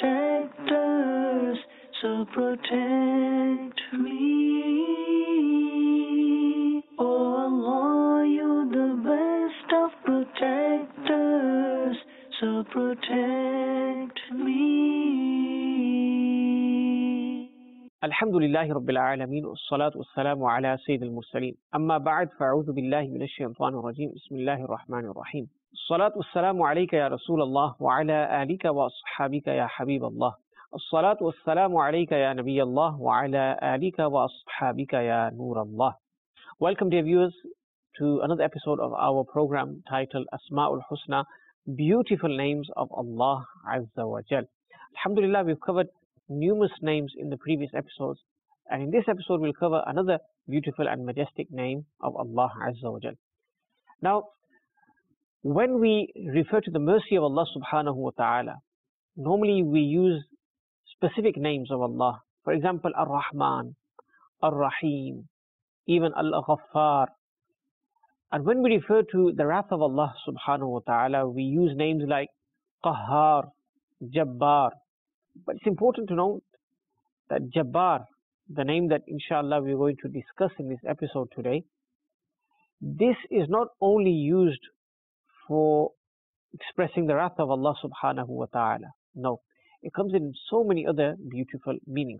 protectors, so protect me. Oh Allah, you're the best of protectors, so protect me. Alhamdulillahi Rabbil Alameen, wassalatu wassalamu ala Sayyidil Mursaleen. Amma ba'd, fa'udhu billahi minash shaitanir rajim. Bismillahir Rahmanir Rahim. As-salatu wassalamu alayka ya Rasulallah wa ala alika wa ashabika ya Habiballah. As-salatu wassalamu alayka ya Nabiyallah wa ala alika wa ashabika ya Nurallah. Welcome dear viewers to another episode of our program titled Asma'ul Husna, Beautiful Names of Allah Azza wa Jal. Alhamdulillah, we've covered numerous names in the previous episodes, and in this episode we'll cover another beautiful and majestic name of Allah Azza wa Jal. Now, when we refer to the mercy of Allah subhanahu wa ta'ala, normally we use specific names of Allah. For example, Ar-Rahman, Ar-Rahim, even Al-Ghaffar. And when we refer to the wrath of Allah subhanahu wa ta'ala, we use names like Qahhar, Jabbar. But it's important to note that Jabbar, the name that inshallah we're going to discuss in this episode today, this is not only used for expressing the wrath of Allah subhanahu wa ta'ala. No, it comes in so many other beautiful meanings.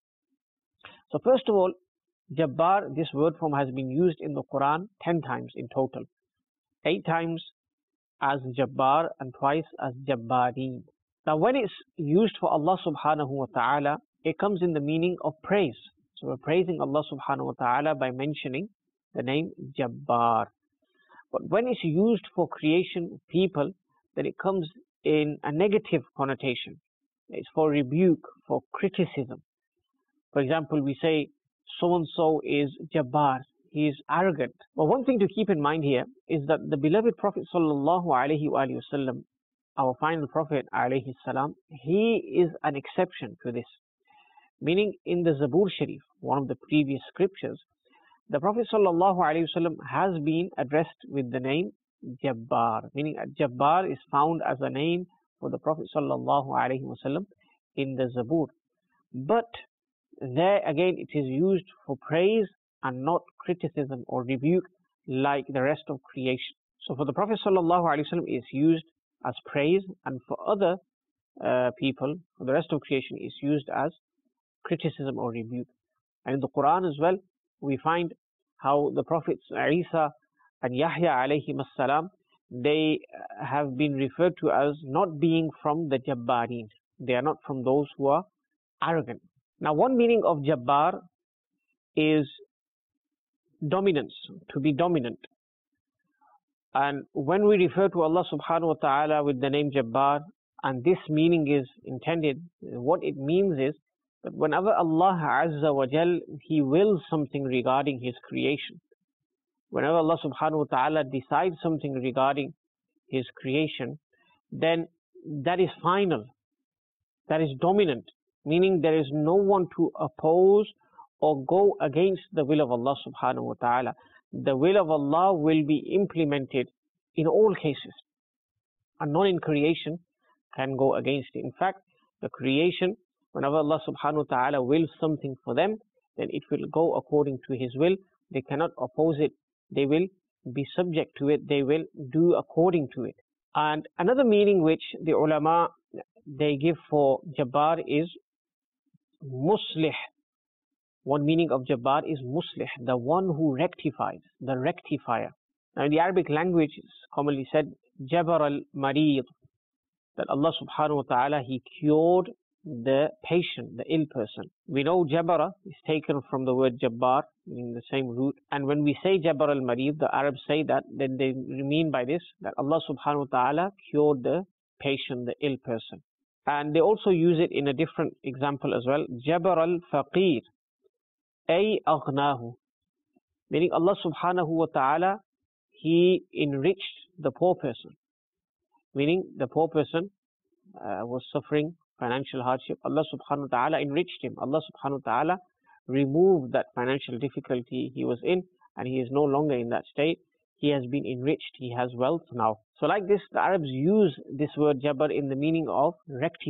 So first of all, Jabbar, this word form has been used in the Quran 10 times in total. 8 times as Jabbar and twice as Jabbareen. Now when it's used for Allah subhanahu wa ta'ala, it comes in the meaning of praise. So we're praising Allah subhanahu wa ta'ala by mentioning the name Jabbar. But when it's used for creation people, then it comes in a negative connotation. It's for rebuke, for criticism. For example, we say so-and-so is Jabbar, he is arrogant. But one thing to keep in mind here is that the beloved Prophet sallallahu alaihi wasallam, our final Prophet alayhi salam, he is an exception to this. Meaning in the Zabur Sharif, one of the previous scriptures, the Prophet sallallahu alayhi wasallam has been addressed with the name Jabbar. Meaning Jabbar is found as a name for the Prophet sallallahu alayhi wasallam in the Zabur. But there again it is used for praise and not criticism or rebuke like the rest of creation. So for the Prophet sallallahu alayhi wasallam is used as praise, and for other people, for the rest of creation, is used as criticism or rebuke. And in the Quran as well, we find how the Prophets Isa and Yahya alayhi salam, they have been referred to as not being from the Jabbareen. They are not from those who are arrogant. Now one meaning of Jabbar is dominance, to be dominant. And when we refer to Allah subhanahu wa ta'ala with the name Jabbar, and this meaning is intended, what it means is that whenever Allah Azza wa Jal, He wills something regarding His creation, whenever Allah subhanahu wa ta'ala decides something regarding His creation, then that is final, that is dominant, meaning there is no one to oppose or go against the will of Allah subhanahu wa ta'ala. The will of Allah will be implemented in all cases, and none in creation can go against it. In fact, the creation, whenever Allah subhanahu wa ta'ala wills something for them, then it will go according to His will. They cannot oppose it. They will be subject to it. They will do according to it. And another meaning which the ulama, they give for Jabbar is Muslih. One meaning of Jabbar is Muslih, the one who rectifies, the rectifier. Now in the Arabic language it's commonly said Jabar al-Marid, that Allah subhanahu wa ta'ala, He cured the patient, the ill person. We know Jabara is taken from the word Jabbar, meaning the same root. And when we say Jabar al-Marid, the Arabs say that, then they mean by this that Allah subhanahu wa ta'ala cured the patient, the ill person. And they also use it in a different example as well, Jabar al-Faqir, ay aghnahu, meaning Allah subhanahu wa ta'ala, He enriched the poor person, meaning the poor person was suffering financial hardship. Allah subhanahu wa ta'ala enriched him. Allah subhanahu wa ta'ala removed that financial difficulty he was in, and he is no longer in that state. He has been enriched, he has wealth now. So like this, the Arabs use this word Jabr in the meaning of rectify,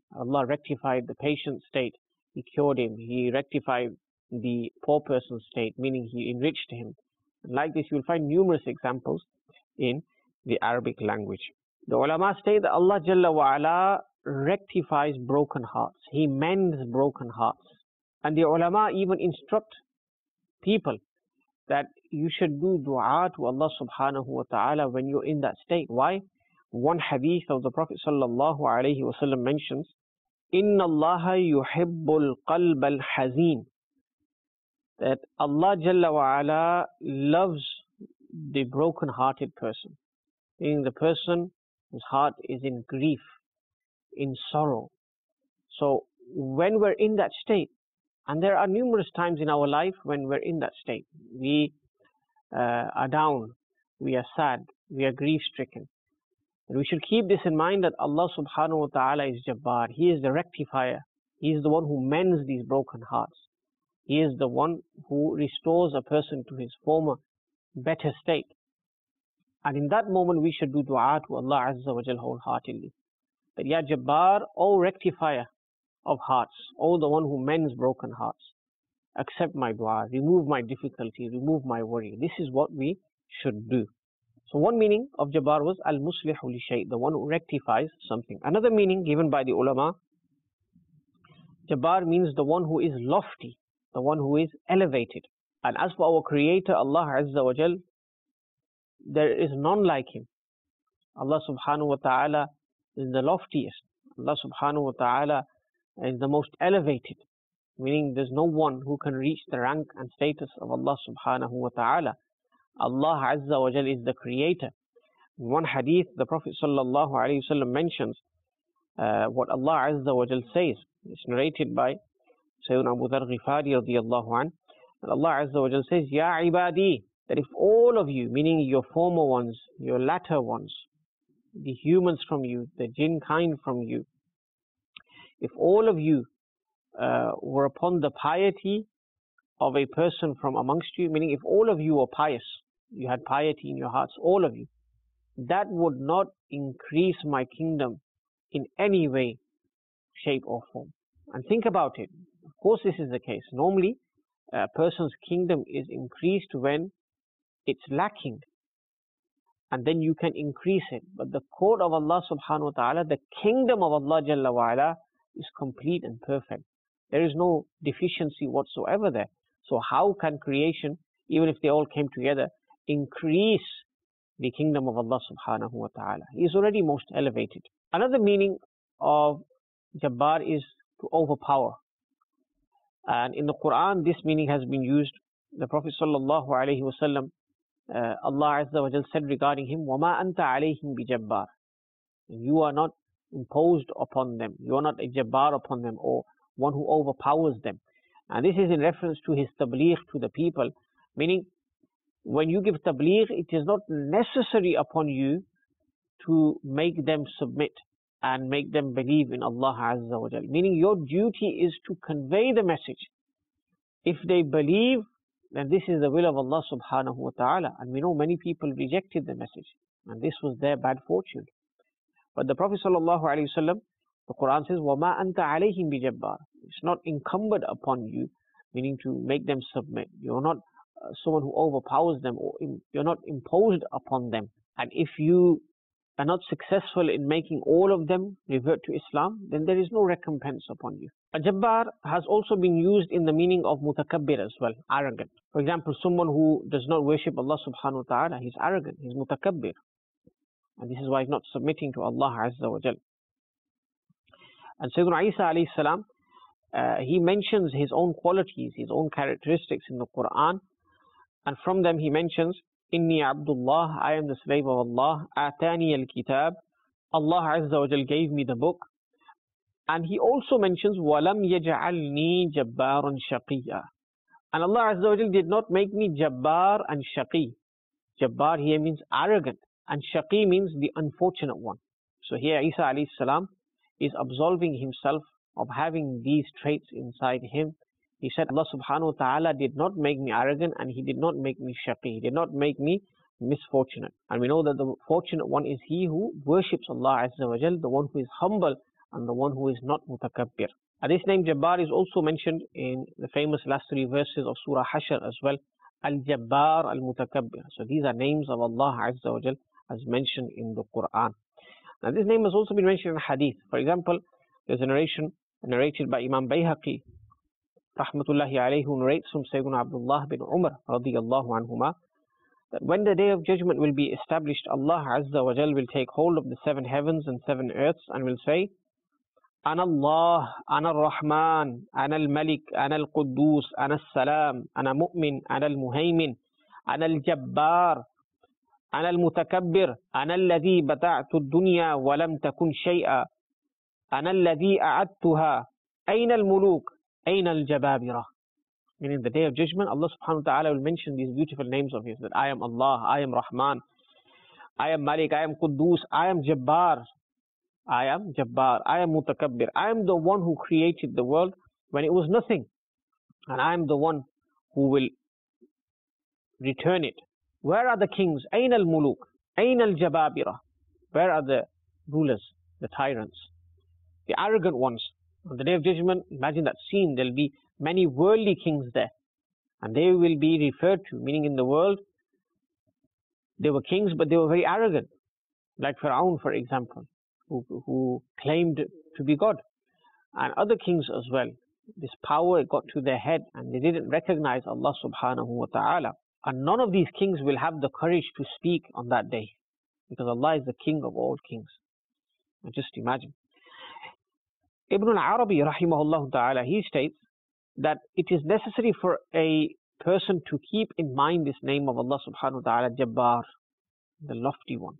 Allah rectified the patient's state, He cured him. He rectified the poor person's state, meaning He enriched him. And like this, you'll find numerous examples in the Arabic language. The ulama state that Allah Jalla wa Ala rectifies broken hearts. He mends broken hearts. And the ulama even instruct people that you should do dua to Allah subhanahu wa ta'ala when you're in that state. Why? One hadith of the Prophet sallallahu alayhi wa sallam mentions, Inna Allah yuhibbul qalb al-hazeen, that Allah Jalla wa Ala loves the broken-hearted person, meaning the person whose heart is in grief, in sorrow. So when we're in that state, and there are numerous times in our life when we're in that state, we are down, we are sad, we are grief-stricken. And we should keep this in mind that Allah subhanahu wa ta'ala is Jabbar. He is the rectifier. He is the one who mends these broken hearts. He is the one who restores a person to his former better state. And in that moment we should do dua to Allah Azza wa Jal wholeheartedly. That Ya Jabbar, O rectifier of hearts, O the one who mends broken hearts, accept my dua, remove my difficulty, remove my worry. This is what we should do. So one meaning of Jabbar was Al-Muslihu li shay, the one who rectifies something. Another meaning given by the ulama, Jabbar means the one who is lofty, the one who is elevated. And as for our Creator, Allah Azza wa Jal, there is none like Him. Allah subhanahu wa ta'ala is the loftiest. Allah subhanahu wa ta'ala is the most elevated, meaning there's no one who can reach the rank and status of Allah subhanahu wa ta'ala. Allah Azza wa Jal is the Creator. In one hadith, the Prophet sallallahu alayhi wa sallam mentions what Allah Azza wa Jal says. It's narrated by Sayyidina Abu Dharr Ghifari radiyallahu anhu. And Allah Azza wa Jal says, Ya ibadi, that if all of you, meaning your former ones, your latter ones, the humans from you, the jinn kind from you, if all of you were upon the piety of a person from amongst you, meaning if all of you were pious, you had piety in your hearts, all of you, that would not increase my kingdom in any way, shape or form. And think about it. Of course this is the case. Normally, a person's kingdom is increased when it's lacking, and then you can increase it. But the court of Allah subhanahu wa ta'ala, the kingdom of Allah Jalla wa Ala, is complete and perfect. There is no deficiency whatsoever there. So how can creation, even if they all came together, increase the kingdom of Allah subhanahu wa ta'ala? He is already most elevated. Another meaning of Jabbar is to overpower. And in the Quran, this meaning has been used. The Prophet sallallahu alayhi wa sallam, Allah Azza wa Jal said regarding him, وَمَا أَنْتَ عَلَيْهِمْ بِجَبَّارٍ. You are not imposed upon them. You are not a Jabbar upon them, or one who overpowers them. And this is in reference to his tabligh to the people, meaning when you give tabligh, it is not necessary upon you to make them submit and make them believe in Allah Azza wa Jal. Meaning your duty is to convey the message. If they believe, then this is the will of Allah subhanahu wa ta'ala. And we know many people rejected the message, and this was their bad fortune. But the Prophet sallallahu alayhi wa sallam, the Quran says, وَمَا أَنْتَ عَلَيْهِمْ بِجَبَّارٍ. It's not incumbent upon you, meaning to make them submit. You're not someone who overpowers them, or you're not imposed upon them. And if you are not successful in making all of them revert to Islam, then there is no recompense upon you. A Jabbar has also been used in the meaning of mutakabbir as well, arrogant. For example, someone who does not worship Allah subhanahu wa ta'ala, he's arrogant, he's mutakabbir. And this is why he's not submitting to Allah Azza wa Jal. And Sayyidina Isa alayhi salam, he mentions his own qualities, his own characteristics in the Quran. And from them he mentions, Inni Abdullah, I am the slave of Allah, Atani al-Kitab, Allah Azza wa Jal gave me the book. And he also mentions, Walam yaj'alni jabbaran shaqiyya. And Allah Azza wa Jal did not make me Jabbar and Shaqi. Jabbar here means arrogant, and Shaqi means the unfortunate one. So here Isa alayhi salam is absolving himself of having these traits inside him. He said, Allah subhanahu wa ta'ala did not make me arrogant, and He did not make me shaqi. He did not make me misfortunate. And we know that the fortunate one is he who worships Allah Azza wa Jal, the one who is humble and the one who is not mutakabbir. And this name Jabbar is also mentioned in the famous last three verses of Surah Hashr as well. Al-Jabbar, Al-Mutakabbir. So these are names of Allah Azza wa Jal as mentioned in the Quran. Now this name has also been mentioned in Hadith. For example, there's a narration narrated by Imam Bayhaqi, Rahmatullahi alayhi, who narrates from Sayyidina Abdullah bin Umar, radiyallahu anhuma, that when the day of judgment will be established, Allah Azza wa Jal will take hold of the 7 heavens and 7 earths and will say, Ana Allah, Ana Ar-Rahman, Ana Al-Malik, Ana Al-Quddus, Ana Al-Salam, Ana Mu'min, Ana Al-Muhaymin, Ana Al-Jabbar, Ana Al-Mutakabbir, Ana Alladhi Bata'tu Ad-Dunya wa lam takun shay'a, Ana Alladhi A'adtuha, Ayna Al-Muluk, Ayna Al-Jababira. Meaning the day of judgment, Allah subhanahu wa ta'ala will mention these beautiful names of His, that I am Allah, I am Rahman, I am Malik, I am Quddus, I am Jabbar, I am Jabbar, I am Mutakabbir, I am the one who created the world when it was nothing, and I am the one who will return it. Where are the kings? Ayn al-muluk, Ayn al-jababira. Where are the rulers, the tyrants, the arrogant ones? On the day of judgment, imagine that scene. There will be many worldly kings there, and they will be referred to, meaning in the world they were kings but they were very arrogant, like Fir'aun, for example, who claimed to be God, and other kings as well. This power got to their head and they didn't recognize Allah subhanahu wa ta'ala. And none of these kings will have the courage to speak on that day, because Allah is the king of all kings. And just imagine. Ibn al-Arabi rahimahullah ta'ala, he states that it is necessary for a person to keep in mind this name of Allah subhanahu wa ta'ala, Jabbar, the lofty one.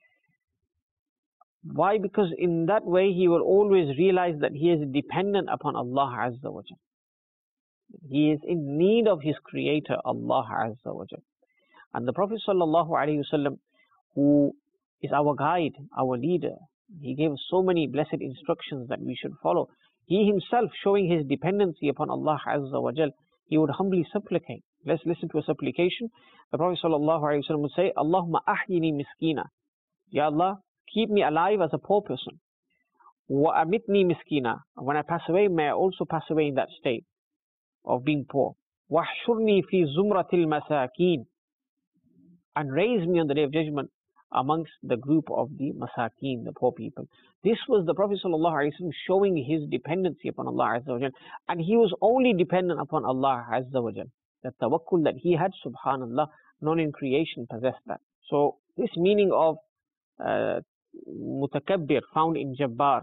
Why? Because in that way he will always realize that he is dependent upon Allah Azza wa Jal. He is in need of his creator, Allah Azza wa Jal. And the Prophet sallallahu alaihi wasallam, who is our guide, our leader, he gave us so many blessed instructions that we should follow. He himself, showing his dependency upon Allah Azza wa Jal, he would humbly supplicate. Let's listen to a supplication. The Prophet sallallahu alaihi wasallam would say, Allahumma ahyini miskina. Ya Allah, keep me alive as a poor person. Wa amitni miskina. When I pass away, may I also pass away in that state of being poor. Wahshurni fi zumratil masakin. And raise me on the day of judgment amongst the group of the masakin, the poor people. This was the Prophet ﷺ showing his dependency upon Allah Azza wa Jal. And he was only dependent upon Allah Azza wa Jal. The tawakkul that he had, subhanallah, none in creation possessed that. So this meaning of mutakabbir found in Jabbar,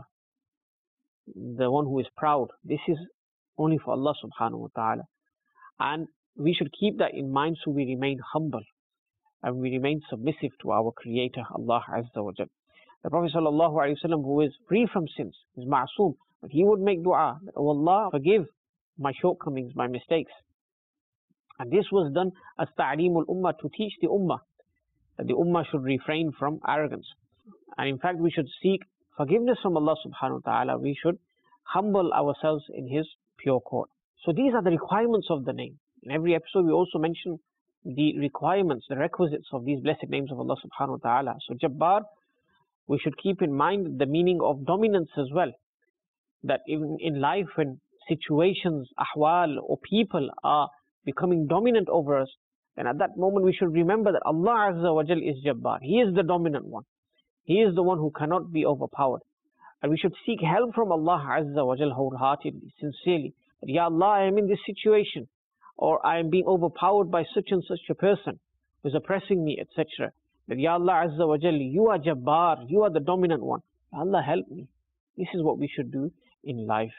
the one who is proud, this is only for Allah subhanahu wa ta'ala. And we should keep that in mind so we remain humble and we remain submissive to our creator, Allah Azza wa Jal. The Prophet sallallahu alaihi wasallam, who is free from sins, is ma'soom, but he would make dua that, oh Allah, forgive my shortcomings, my mistakes. And this was done as ta'aleemul ummah, to teach the ummah that the ummah should refrain from arrogance. And in fact, we should seek forgiveness from Allah subhanahu wa ta'ala. We should humble ourselves in His pure court. So these are the requirements of the name. In every episode, we also mention the requirements, the requisites of these blessed names of Allah subhanahu wa ta'ala. So Jabbar, we should keep in mind the meaning of dominance as well. That even in life, when situations, ahwal, or people are becoming dominant over us, then at that moment we should remember that Allah Azza wa Jal is Jabbar. He is the dominant one. He is the one who cannot be overpowered. And we should seek help from Allah Azza wa Jal wholeheartedly, sincerely. That, Ya Allah, I am in this situation, or I am being overpowered by such and such a person who is oppressing me, etc. That, Ya Allah Azza wa Jal, you are Jabbar, you are the dominant one. Ya Allah, help me. This is what we should do in life.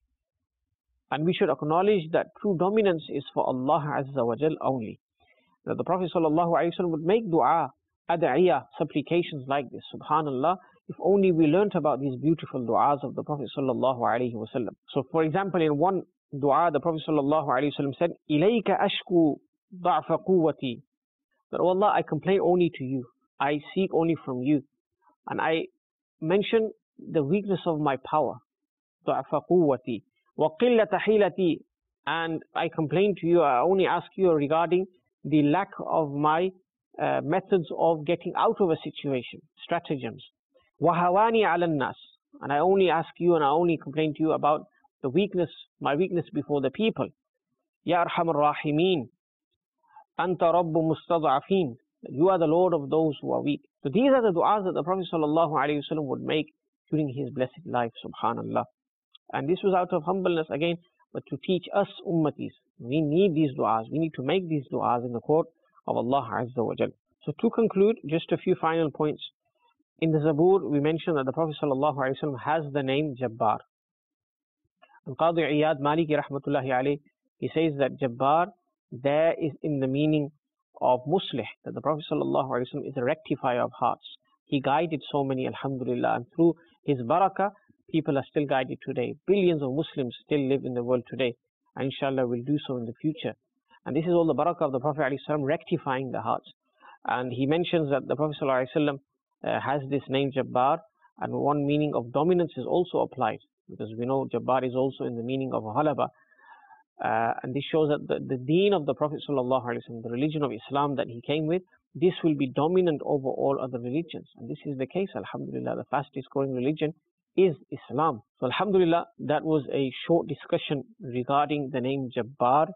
And we should acknowledge that true dominance is for Allah Azza wa Jal only. Now, the Prophet sallallahu alaihi wasallam would make dua, ad'iyah, supplications like this. Subhanallah, if only we learnt about these beautiful du'as of the Prophet sallallahu alaihi wasallam. So, for example, in one dua, the Prophet sallallahu alaihi wasallam said, "Ilayka ashku da'fa quwwati." That, oh Allah, I complain only to you. I seek only from you, and I mention the weakness of my power. Da'fa quwwati wa qillata hilati. And I complain to you. I only ask you regarding the lack of my methods of getting out of a situation, stratagems. وَهَوَانِي عَلَى النَّاسِ. and I only ask you and I only complain to you about the weakness, my weakness before the people. Ya Arhamar Rahimeen, Anta Rabbu Mustad'afeen. You are the Lord of those who are weak. So these are the du'as that the Prophet ﷺ would make during his blessed life, subhanallah. And this was out of humbleness again, but to teach us ummatis. We need these du'as. We need to make these du'as in the court of Allah Azza wa Jal. So to conclude, just a few final points. In the Zabur, we mentioned that the Prophet ﷺ has the name Jabbar. And Qadi Iyad Maliki rahmatullahi alayh, he says that Jabbar, there is in the meaning of Muslih, that the Prophet ﷺ is a rectifier of hearts. He guided so many, alhamdulillah, and through his barakah, people are still guided today. Billions of Muslims still live in the world today, and inshallah will do so in the future. And this is all the barakah of the Prophet ﷺ rectifying the hearts. And he mentions that the Prophet ﷺ has this name Jabbar, and one meaning of dominance is also applied, because we know Jabbar is also in the meaning of Ghalaba. And this shows that the deen of the Prophet ﷺ, the religion of Islam that he came with, this will be dominant over all other religions. And this is the case, alhamdulillah. The fastest growing religion is Islam. So alhamdulillah, that was a short discussion regarding the name Jabbar.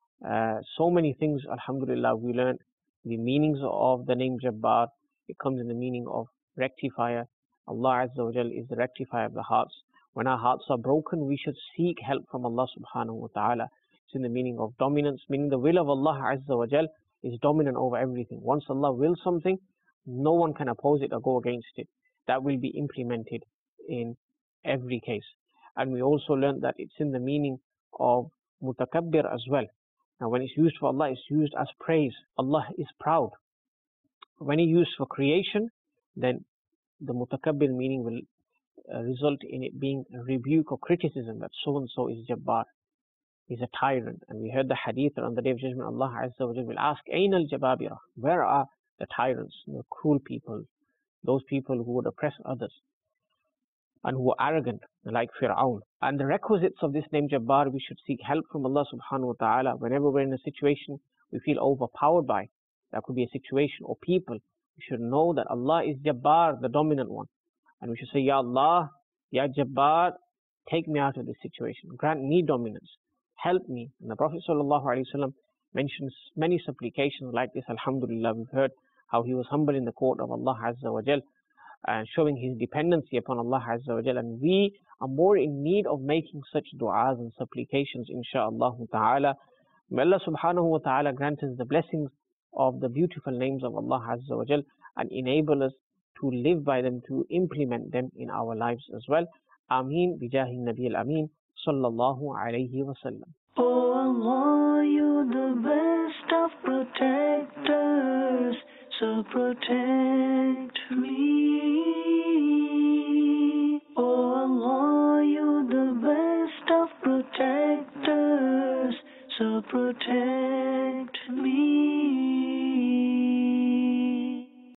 So many things, alhamdulillah, we learned the meanings of the name Jabbar. It comes in the meaning of rectifier. Allah Azza wa Jal is the rectifier of the hearts. When our hearts are broken, we should seek help from Allah subhanahu wa ta'ala. It's in the meaning of dominance, meaning the will of Allah Azza wa Jal is dominant over everything. Once Allah wills something, no one can oppose it or go against it. That will be implemented in every case. And we also learned that it's in the meaning of mutakabbir as well. Now when it's used for Allah, it's used as praise. Allah is proud. When it's used for creation, then the mutakabbir meaning will result in it being a rebuke or criticism that so-and-so is Jabbar, is a tyrant. And we heard the hadith that on the Day of Judgment, Allah Azza wa Jalla will ask, Ayn al-Jababira, where are the tyrants, the cruel people, those people who would oppress others and who are arrogant, like Fir'aun. And the requisites of this name Jabbar, we should seek help from Allah subhanahu wa ta'ala. Whenever we're in a situation we feel overpowered by, that could be a situation or people, we should know that Allah is Jabbar, the dominant one. And we should say, Ya Allah, Ya Jabbar, take me out of this situation. Grant me dominance. Help me. And the Prophet ﷺ mentions many supplications like this. Alhamdulillah, we've heard how he was humble in the court of Allah Azza wa Jal, and showing his dependency upon Allah Azza wa Jal. And we are more in need of making such du'as and supplications, insha'Allah ta'ala. May Allah subhanahu wa ta'ala grant us the blessings of the beautiful names of Allah Azza wa Jal and enable us to live by them, to implement them in our lives as well. Ameen bijahi Nabi al-Ameen sallallahu alayhi wa sallam. Oh Allah, you're the best of protectors, so protect me. Oh Allah, you're the best of protectors, so protect me.